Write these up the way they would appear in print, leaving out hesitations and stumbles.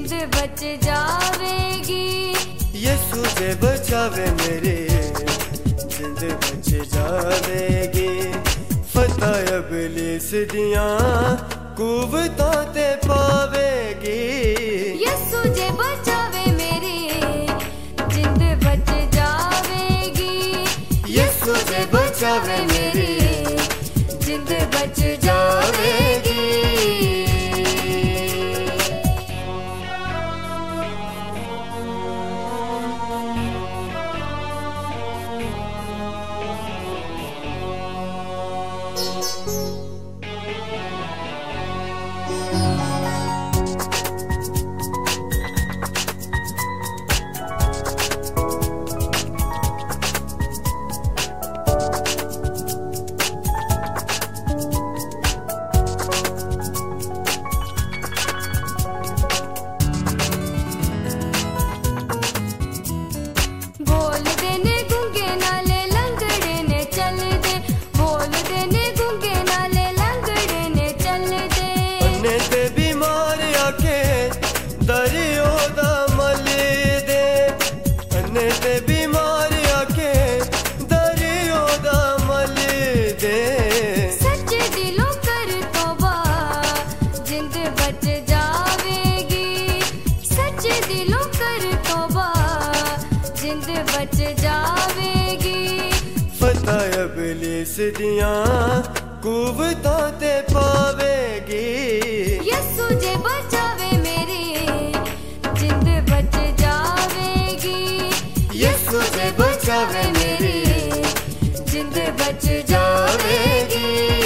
जिंद बच जावेगी। यीशु जे बचावे मेरी जिंद बच जावेगी। फतह इब्लीस दियां कुव्वतां ते पावेगी। यीशु जे बचावे मेरी जिंद बच जावेगी। यीशु जे बचावे मेरी जिंद बच जावेगी। फतह इब्लीस दियां कुव्वतां ते पावेगी। यीशु जे बचावे मेरी जिंद बच जावेगी। यीशु जे बचावे मेरी जिंद बच जावेगी।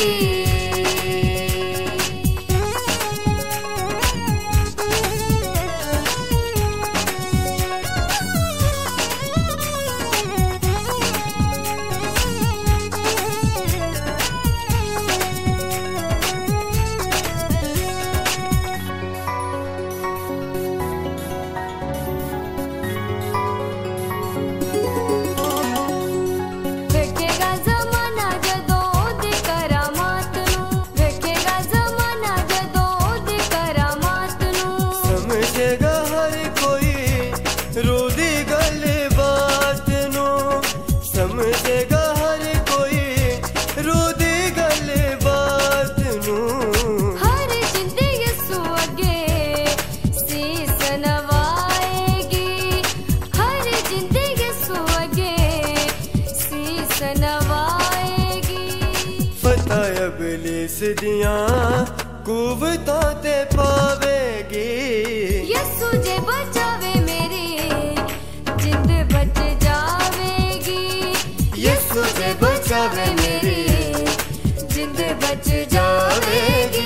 इब्लीस दियां कुव्वतां ते पावेगी। यीशु जे बचावे मेरी जिंद बच जावेगी। यीशु जे बचावे मेरी जिंद बच जावेगी।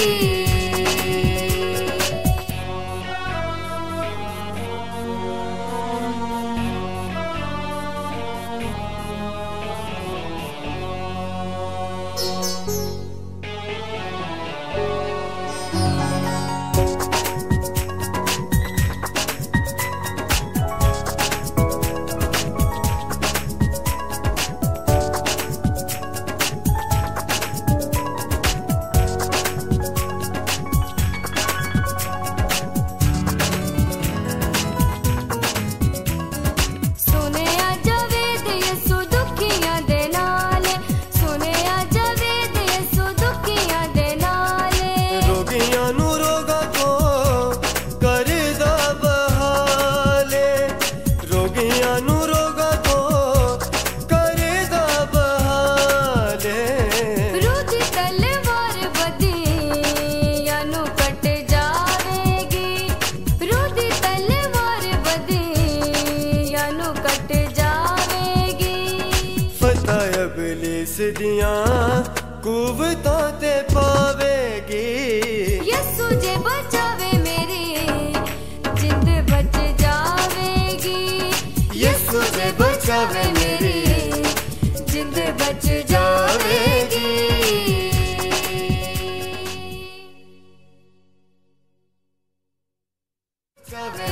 इब्लीस दियां कुव्वतां ते पावेगी। यीशु जे बचावे मेरी जिंद बच जावेगी। यीशु जे बचावे मेरी जिंद बच जावेगी। बचावे